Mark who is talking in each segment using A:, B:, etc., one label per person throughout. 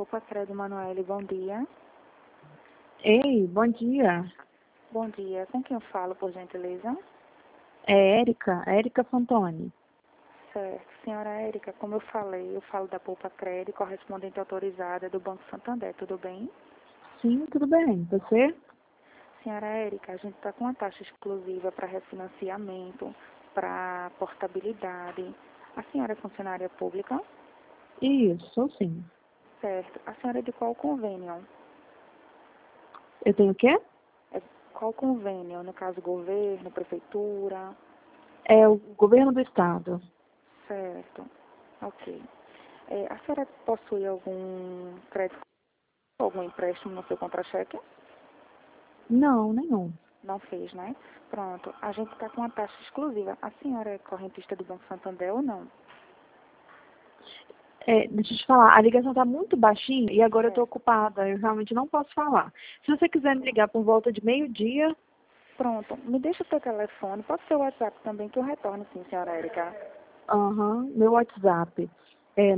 A: Poupa Crédito, Manoel, bom dia.
B: Ei, bom dia.
A: Bom dia, com quem eu falo, por gentileza?
B: É Érica Fantoni.
A: Certo, senhora Érica, como eu falei, eu falo da Poupa Crédito, correspondente autorizada do Banco Santander, tudo bem?
B: Sim, tudo bem. Você?
A: Senhora Érica, a gente está com uma taxa exclusiva para refinanciamento, para portabilidade. A senhora é funcionária pública?
B: Isso, sou sim.
A: Certo. A senhora é de qual convênio?
B: Eu tenho o quê?
A: Qual convênio? No caso, governo, prefeitura?
B: É o governo do estado.
A: Certo. Ok. A senhora possui algum crédito, algum empréstimo no seu contra-cheque?
B: Não, nenhum.
A: Não fez, né? Pronto. A gente está com uma taxa exclusiva. A senhora é correntista do Banco Santander ou não?
B: Deixa eu te falar, a ligação está muito baixinha e agora eu estou
A: Certo.
B: ocupada. Eu realmente não posso falar. Se você quiser me ligar por volta de meio-dia,
A: Pronto. Me deixa o seu telefone. Pode ser o WhatsApp também que eu retorno, sim, senhora Érica.
B: meu WhatsApp é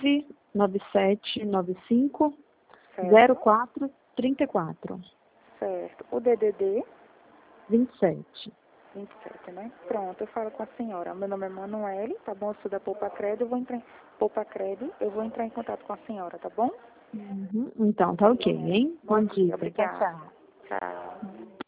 B: 99795
A: Certo?
B: 0434
A: Certo. O DDD
B: 27.
A: 27, né? Pronto, eu falo com a senhora. Meu nome é Manoel, tá bom? Eu sou da Poupa Crédito, Poupa Crédito, eu vou entrar em contato com a senhora, tá bom?
B: Então, tá ok,
A: Certo.
B: hein?
A: Bom
B: Bom
A: dia,
B: dia. Tchau,
A: obrigada.
B: tchau.
A: Tchau.